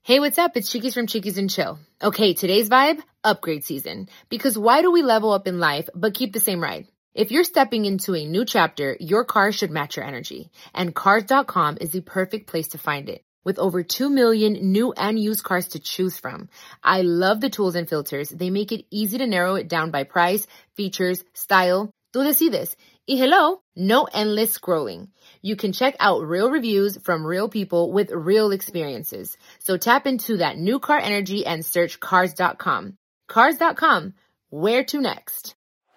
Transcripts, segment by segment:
Hey, what's up? It's Chiquis from Chiquis and Chill. Okay, today's vibe, upgrade season. Because why do we level up in life but keep the same ride? If you're stepping into a new chapter, your car should match your energy. And Cars.com is the perfect place to find it. With over 2 million new and used cars to choose from. I love the tools and filters. They make it easy to narrow it down by price, features, style. Tú decides. Y hello, no endless scrolling. You can check out real reviews from real people with real experiences. So tap into that new car energy and search Cars.com. Cars.com. Where to next?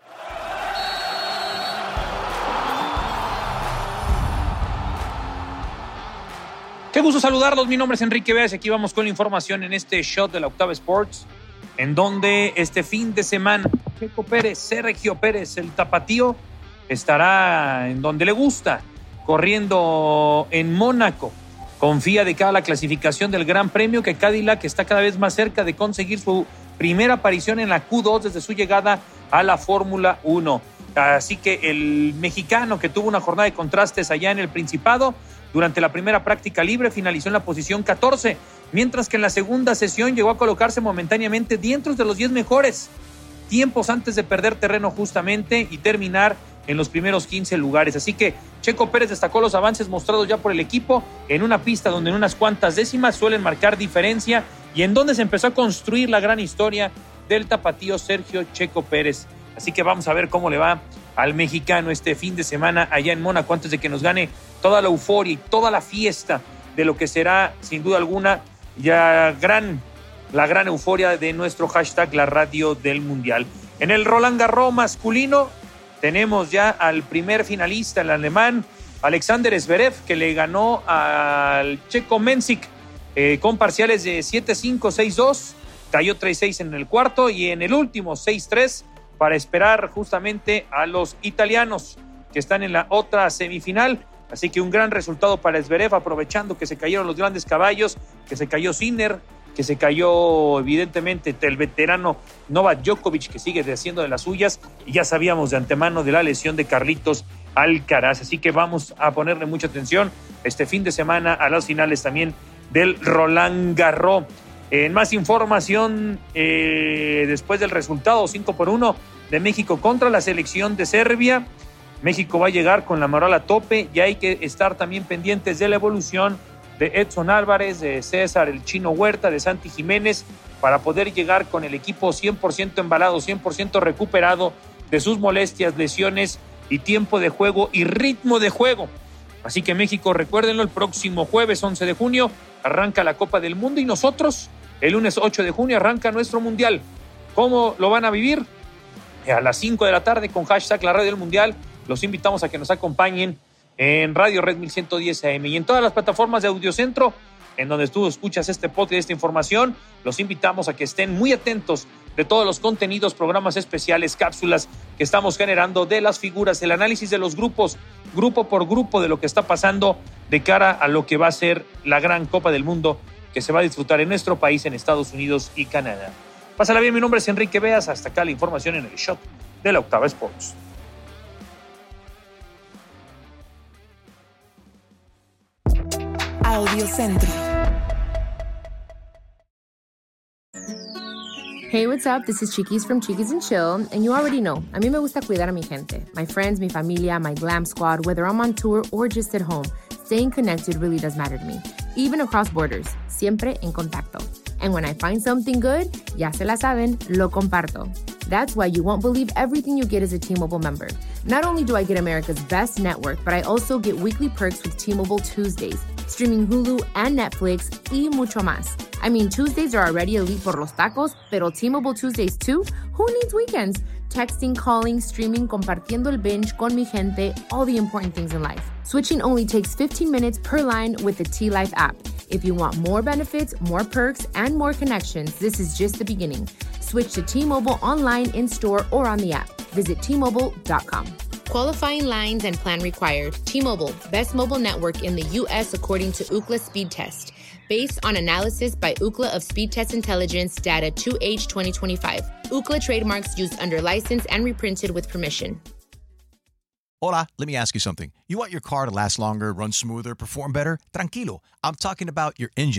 Qué gusto saludarlos, mi nombre es Enrique Beas y aquí vamos con la información en este shot de la Octava Sports, en donde este fin de semana Checo Pérez, Sergio Pérez, el tapatío, estará en donde le gusta, corriendo en Mónaco. Confía de cara a la clasificación del Gran Premio que Cadillac está cada vez más cerca de conseguir su primera aparición en la Q2 desde su llegada a la Fórmula 1. Así que el mexicano que tuvo una jornada de contrastes allá en el Principado, durante la primera práctica libre finalizó en la posición 14, mientras que en la segunda sesión llegó a colocarse momentáneamente dentro de los 10 mejores, tiempos antes de perder terreno justamente y terminar en los primeros 15 lugares. Así que Checo Pérez destacó los avances mostrados ya por el equipo en una pista donde en unas cuantas décimas suelen marcar diferencia y en donde se empezó a construir la gran historia del tapatío Sergio Checo Pérez. Así que vamos a ver cómo le va al mexicano este fin de semana allá en Mónaco antes de que nos gane toda la euforia y toda la fiesta de lo que será sin duda alguna ya la gran euforia de nuestro hashtag La Radio del Mundial. En el Roland Garros masculino tenemos ya al primer finalista, el alemán Alexander Zverev, que le ganó al checo Mensik con parciales de 7-5, 6-2, cayó 3-6 en el cuarto y en el último 6-3 para esperar justamente a los italianos que están en la otra semifinal. Así que un gran resultado para Zverev, aprovechando que se cayeron los grandes caballos, que se cayó Sinner, que se cayó evidentemente el veterano Novak Djokovic, que sigue haciendo de las suyas, y ya sabíamos de antemano de la lesión de Carlitos Alcaraz. Así que vamos a ponerle mucha atención este fin de semana a las finales también del Roland Garros. En más información, después del resultado 5-1 de México contra la selección de Serbia, México va a llegar con la moral a tope y hay que estar también pendientes de la evolución de Edson Álvarez, de César el Chino Huerta, de Santi Jiménez, para poder llegar con el equipo 100% embalado, 100% recuperado de sus molestias, lesiones y tiempo de juego y ritmo de juego. Así que México, recuérdenlo, el próximo jueves 11 de junio arranca la Copa del Mundo y nosotros el lunes 8 de junio arranca nuestro Mundial. ¿Cómo lo van a vivir? A las 5 de la tarde con hashtag La Radio del Mundial. Los invitamos a que nos acompañen en Radio Red 1110 AM y en todas las plataformas de Audiocentro, en donde tú escuchas este podcast y esta información. Los invitamos a que estén muy atentos de todos los contenidos, programas especiales, cápsulas que estamos generando de las figuras, el análisis de los grupos, grupo por grupo, de lo que está pasando de cara a lo que va a ser la gran Copa del Mundo que se va a disfrutar en nuestro país, en Estados Unidos y Canadá. Pásala bien, mi nombre es Enrique Beas. Hasta acá la información en el shot de la Octava Sports. Audiocentro. Hey, what's up? This is Chiquis from Chiquis and Chill, and you already know, a mí me gusta cuidar a mi gente, my friends, mi familia, my glam squad, whether I'm on tour or just at home. Staying connected really does matter to me, even across borders, siempre en contacto. And when I find something good, ya se la saben, lo comparto. That's why you won't believe everything you get as a T-Mobile member. Not only do I get America's best network, but I also get weekly perks with T-Mobile Tuesdays, streaming Hulu and Netflix, y mucho más. I mean, Tuesdays are already elite por los tacos, pero T-Mobile Tuesdays too? Who needs weekends? Texting, calling, streaming, compartiendo el binge con mi gente, all the important things in life. Switching only takes 15 minutes per line with the T-Life app. If you want more benefits, more perks, and more connections, this is just the beginning. Switch to T-Mobile online, in-store, or on the app. Visit T-Mobile.com. Qualifying lines and plan required. T-Mobile, best mobile network in the U.S. according to Ookla Speed Test. Based on analysis by Ookla of Speed Test Intelligence data 2H 2025. Ookla trademarks used under license and reprinted with permission. Hola, let me ask you something. You want your car to last longer, run smoother, perform better? Tranquilo. I'm talking about your engine.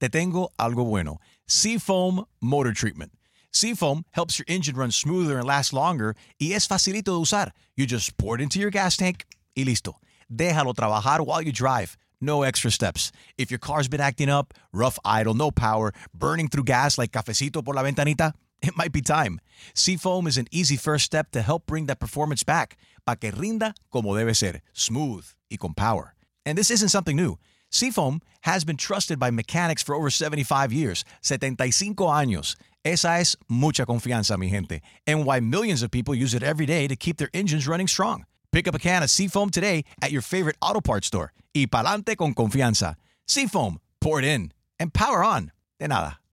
te tengo algo bueno. Seafoam Motor Treatment. Seafoam helps your engine run smoother and last longer y es facilito de usar. You just pour it into your gas tank y listo. Déjalo trabajar while you drive. No extra steps. If your car's been acting up, rough idle, no power, burning through gas like cafecito por la ventanita, it might be time. Seafoam is an easy first step to help bring that performance back, pa que rinda como debe ser, smooth y con power. And this isn't something new. Seafoam has been trusted by mechanics for over 75 years, 75 años. Esa es mucha confianza, mi gente, and why millions of people use it every day to keep their engines running strong. Pick up a can of Seafoam today at your favorite auto parts store. Y pa'lante con confianza. Seafoam, pour it in, and power on. De nada.